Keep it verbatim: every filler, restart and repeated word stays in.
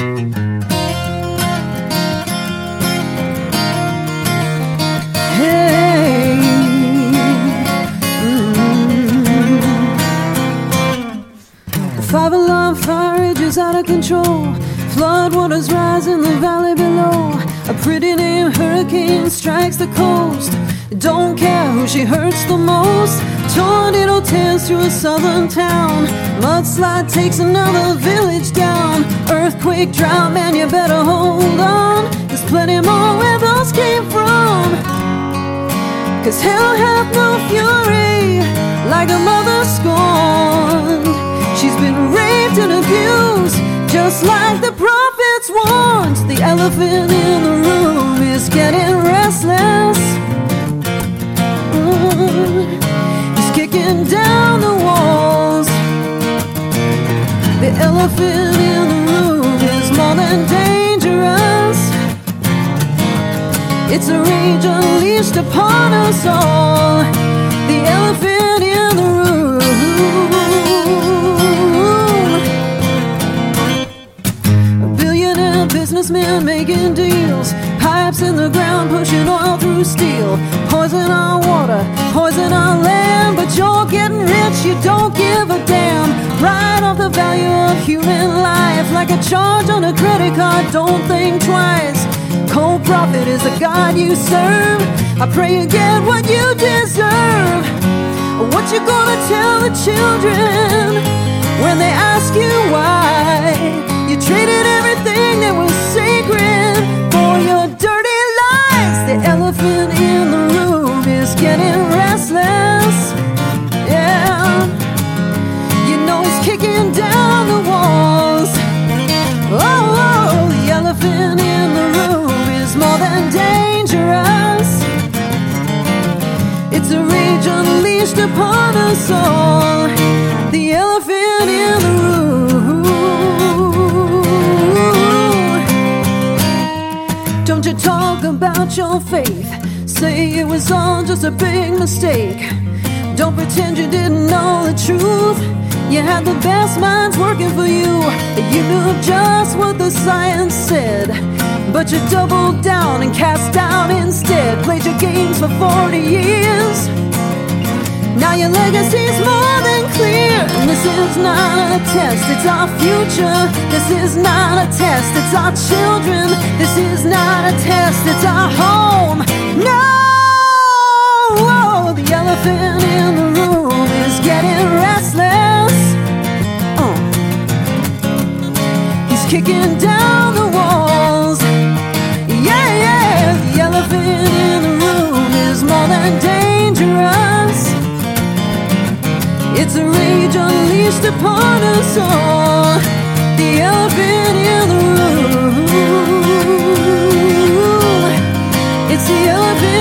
Five-alarm fire rages out of control. Floodwaters rise in the valley below. A pretty name hurricane strikes the coast. Don't care who she hurts the most. Tornado tears through a southern town. Mudslide takes another village down. Earthquake, drought, man, you better hold on. There's plenty more where those came from. Cause hell hath no fury like a mother scorned. She's been raped and abused, just like the prophets warned. The elephant in the room is getting restless. Mm. He's kicking down the walls. The elephant in the room is more than dangerous. It's a rage unleashed upon us all. The elephant in the room. Businessmen making deals, pipes in the ground pushing oil through steel. Poison our water, poison our land, but you're getting rich, you don't give a damn. Right off the value of human life, like a charge on a credit card, don't think twice. Cold profit is the God you serve. I pray you get what you deserve. What you gonna tell the children when they ask you why? You traded everything that was sacred for your dirty lies. The elephant in the room is getting restless. Yeah, you know he's kicking down the walls. Oh, oh, the elephant in the room is more than dangerous. It's a rage unleashed upon us all. The elephant in the room. Don't you talk about your faith. Say it was all just a big mistake. Don't pretend you didn't know the truth. You had the best minds working for you. You knew just what the science said, but you doubled down and cast down instead. Played your games for forty years. Now your legacy's more than clear. And this is not a test, it's our future. This is not a test, it's our children. This is not a test, it's our home. No! Oh, the elephant in the room is getting restless. uh. He's kicking down the walls. Yeah, yeah, the elephant in the room is more than dangerous. It's a rage unleashed upon us all. The elephant in the room. It's the elephant